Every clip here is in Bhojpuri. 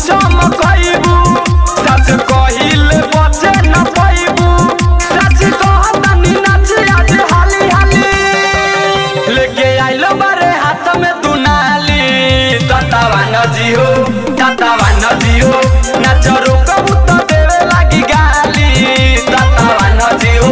चमकइबू सच कहिले बचे न पाइबू सच कहतनी नाच आज हाली हाली लेके आइलो बारे हाथ में दुनाली ततावा न जियो नाच रोकबू तो देवे लागी गाली ततावा न जियो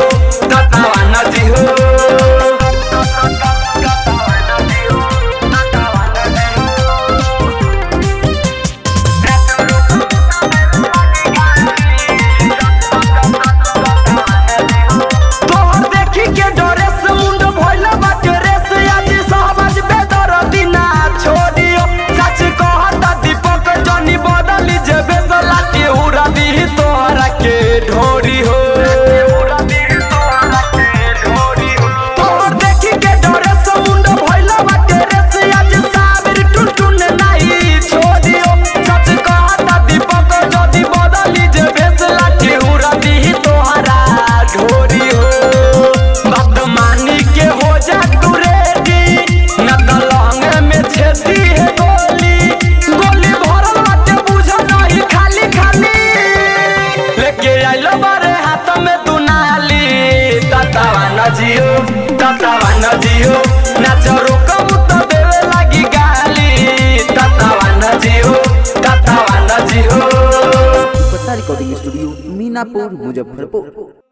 ढोरी हो तोहर देखी के डरे समुंड भइला बाटे रे से आज साबिर टुनटुन नाही छोड़ियो सच कहता दीपक जदी बदली जे भेसला केहुरा दी तोहरा ढोरी हो बदमानी के हो जा तू रेडी न दलंग में छेदी है गोली भरल बाटे बुझ नहीं खाली खाली लेके आइलो बारे हाथ में दुनाली ततावा न जियो नाच रोकबू तो देवे लागी गाली ततावा न जियो रिकॉर्डिंग स्टूडियो मीनापुर मुजफ्फरपुर।